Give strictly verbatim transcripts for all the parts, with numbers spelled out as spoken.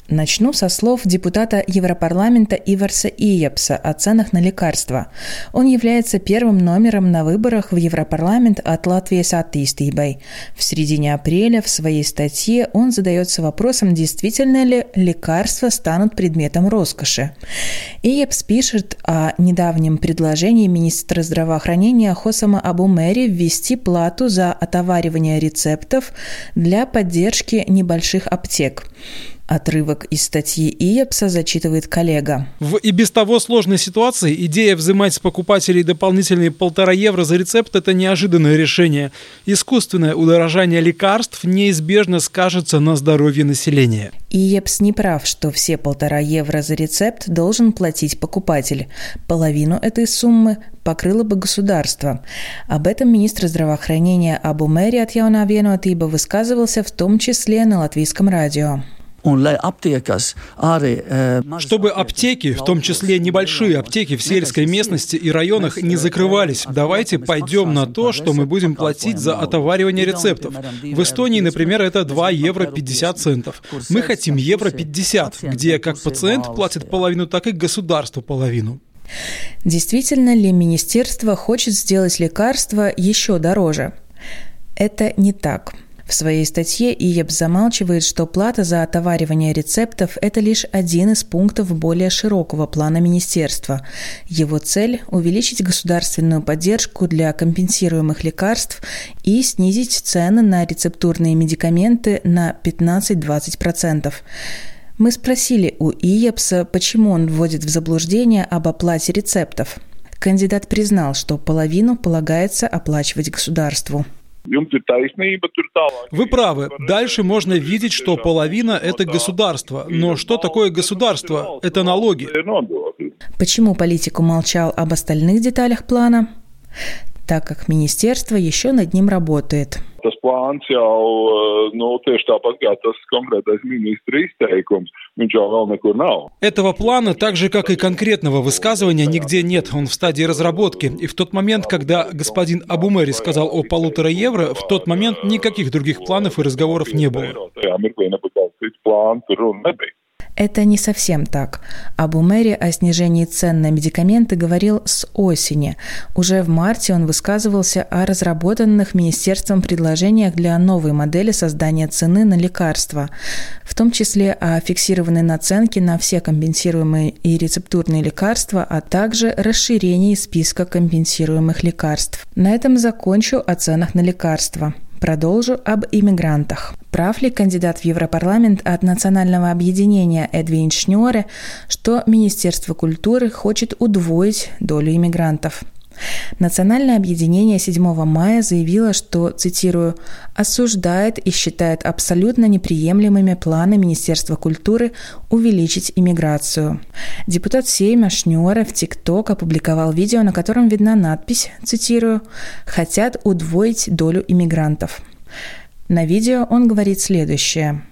Начну со слов депутата Европарламента Иварса Иепса о ценах на лекарства. Он является первым номером на выборах в Европарламент от Латвijas attīstībai. В середине апреля в своей статье он задается вопросом, действительно ли лекарства станут предметом роскоши. Иепс пишет о недавнем предложении министра здравоохранения Хосама Абумери ввести плату за отоваривание рецептов для поддержки небольших аптек. Отрывок из статьи Иепса зачитывает коллега. В и без того сложной ситуации идея взимать с покупателей дополнительные полтора евро за рецепт – это неожиданное решение. Искусственное удорожание лекарств неизбежно скажется на здоровье населения. Иепс не прав, что все полтора евро за рецепт должен платить покупатель. Половину этой суммы покрыло бы государство. Об этом министр здравоохранения Абумери от Jaunā Vienotība высказывался в том числе на латвийском радио. Чтобы аптеки, в том числе небольшие аптеки в сельской местности и районах, не закрывались, давайте пойдем на то, что мы будем платить за отоваривание рецептов. В Эстонии, например, это два евро пятьдесят центов. Мы хотим евро пятьдесят, где как пациент платит половину, так и государство половину. Действительно ли министерство хочет сделать лекарства еще дороже? Это не так. В своей статье Иепс замалчивает, что плата за отоваривание рецептов – это лишь один из пунктов более широкого плана министерства. Его цель – увеличить государственную поддержку для компенсируемых лекарств и снизить цены на рецептурные медикаменты на пятнадцать-двадцать процентов. Мы спросили у Иепса, почему он вводит в заблуждение об оплате рецептов. Кандидат признал, что половину полагается оплачивать государству. Вы правы. Дальше можно видеть, что половина – это государство. Но что такое государство? Это налоги. Почему политик умолчал об остальных деталях плана? Так как министерство еще над ним работает. Этого плана, так же как и конкретного высказывания, нигде нет. Он в стадии разработки. И в тот момент, когда господин Абумери сказал о полутора евро, в тот момент никаких других планов и разговоров не было. Это не совсем так. Абумери о снижении цен на медикаменты говорил с осени. Уже в марте он высказывался о разработанных министерством предложениях для новой модели создания цены на лекарства, в том числе о фиксированной наценке на все компенсируемые и рецептурные лекарства, а также расширении списка компенсируемых лекарств. На этом закончу о ценах на лекарства. Продолжу об иммигрантах. Прав ли кандидат в Европарламент от национального объединения Эдвинс Шņore, что Министерство культуры хочет удвоить долю иммигрантов? Национальное объединение седьмого мая заявило, что, цитирую, «осуждает и считает абсолютно неприемлемыми планы Министерства культуры увеличить иммиграцию». Депутат Сейма Шņore в ТикТок опубликовал видео, на котором видна надпись, цитирую, «хотят удвоить долю иммигрантов». На видео он говорит следующее.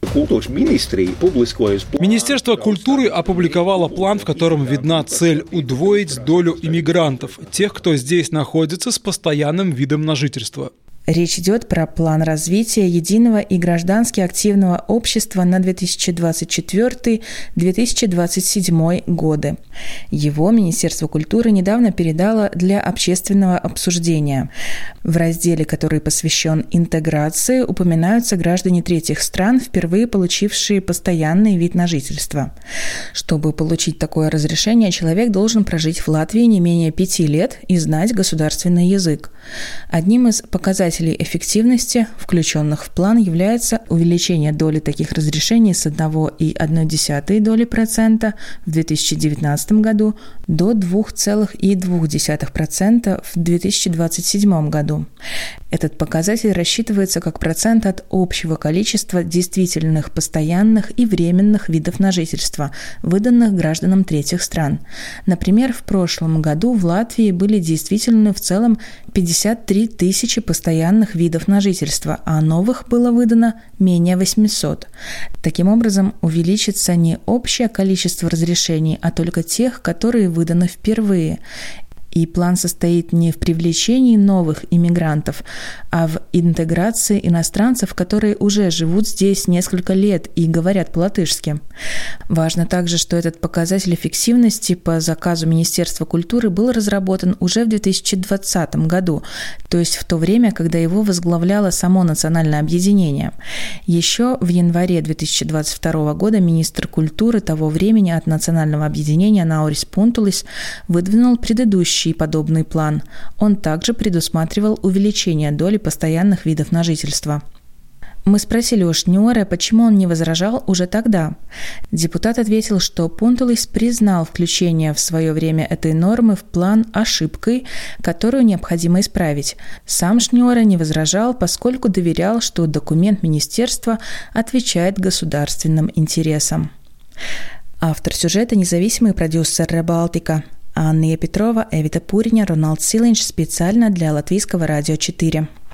Министерство культуры опубликовало план, в котором видна цель удвоить долю иммигрантов, тех, кто здесь находится с постоянным видом на жительство. Речь идет про план развития единого и граждански активного общества на две тысячи двадцать четвёртый — две тысячи двадцать седьмой годы. Его Министерство культуры недавно передало для общественного обсуждения. В разделе, который посвящен интеграции, упоминаются граждане третьих стран, впервые получившие постоянный вид на жительство. Чтобы получить такое разрешение, человек должен прожить в Латвии не менее пяти лет и знать государственный язык. Одним из показателей эффективности, включенных в план, является увеличение доли таких разрешений с одной целой одной десятой доли процента в две тысячи девятнадцатом году до две целых две десятых процента в две тысячи двадцать седьмом году. Этот показатель рассчитывается как процент от общего количества действительных постоянных и временных видов на жительство, выданных гражданам третьих стран. Например, в прошлом году в Латвии были действительны в целом пятьдесят три тысячи постоянных видов на жительство, а новых было выдано менее восьмисот. Таким образом, увеличится не общее количество разрешений, а только тех, которые выданы впервые. И план состоит не в привлечении новых иммигрантов, а в интеграции иностранцев, которые уже живут здесь несколько лет и говорят по-латышски. Важно также, что этот показатель эффективности по заказу Министерства культуры был разработан уже в две тысячи двадцатом году, то есть в то время, когда его возглавляло само национальное объединение. Еще в январе две тысячи двадцать второго года министр культуры того времени от национального объединения Наурис Пунтулис выдвинул предыдущий подобный план. Он также предусматривал увеличение доли постоянных видов на жительство. Мы спросили у Шнёре, почему он не возражал уже тогда. Депутат ответил, что Пунтулис признал включение в свое время этой нормы в план ошибкой, которую необходимо исправить. Сам Шнёре не возражал, поскольку доверял, что документ министерства отвечает государственным интересам. Автор сюжета – независимый продюсер Ребалтика. Анна Петрова, Эвита Пуриня, Рональд Силинч специально для Латвийского радио четыре.